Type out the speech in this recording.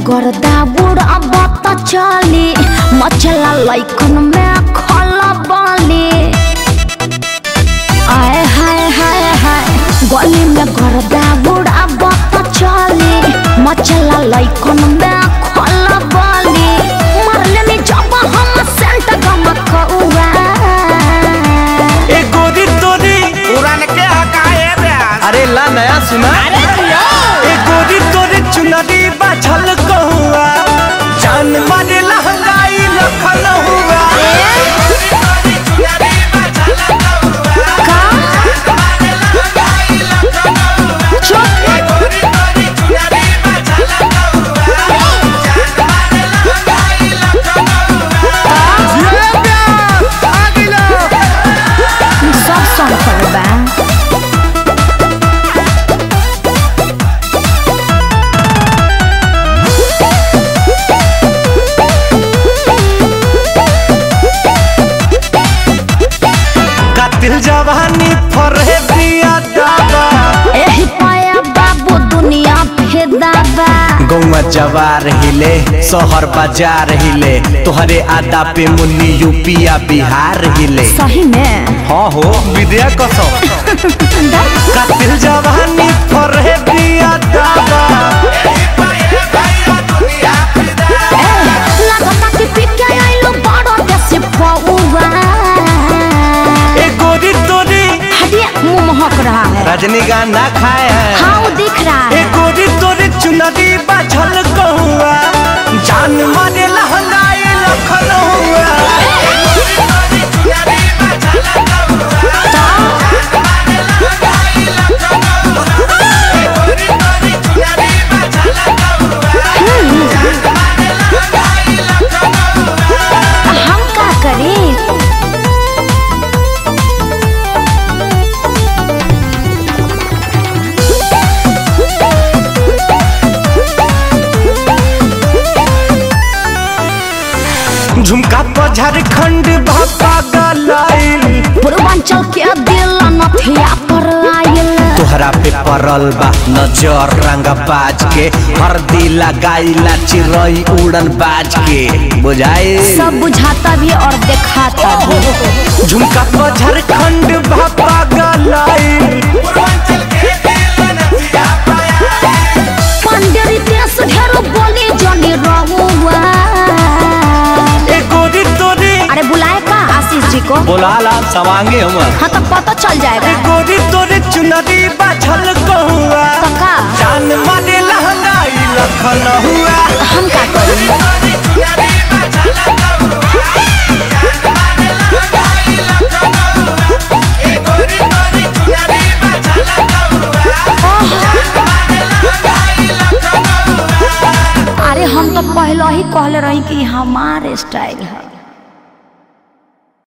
गर्दा बुढ़ब त चली मचला लइकन में खला बाली आए हाय हाय हाय गली में गर्दा बुढ़ब त चली मचला लइकन में खला बाली मरले में जब हम सेंट गमकौआ ए गोरी तोरी पुरान के हकाए ब्यास। अरे ला नया सुना ए गोरी तोरी चुनरी बाझल कहुआ जान मारे लहंगाई लखन हुआ दिल जवानी फरे पिया दादा एही पाया बाबू दुनिया फेदाबा गौवा जवार हिले शहर बाजार हिले तोहरे आदा पे मुन्नी यूपिया बिहार हिले सही में हाँ हो विद्या कसम दिल जवानी फरे पिया दादा लगता कि पिके आइलो बड़ो देसी फौवा मुँह महक रहा है रजनीगंधा खाए हैं हाँ वो दिख रहा है गोरी तोरी चुनरी बाझल कहुआ जान मारे लहंगाई लखन हुआ हम क्या करें झुमका पर झारखंड भापा गलाइल पूर्वांचल के दिल नथिया पर आयल तोहरा पे परल बा नजर रंगा बाज के हरदी लगाइला चिरई उड़न बाज के बुझाए सब बुझाता भी और दिखाता भी झुमका पर झारखंड भापा गलाइल पंडेरी देश ढेरो बोली जनी रहुआ अरे बुलाए का आशीष जी को बोला ला सवांगे हम हाँ तो पता चल जाएगा गोरी तोरे चुनरी बाझल कहुआ तो का जान मारे लहंगाई लखन हुआ हम क्या करें अरे हम तो पहले ही कहले रही कि हमारे स्टाइल है।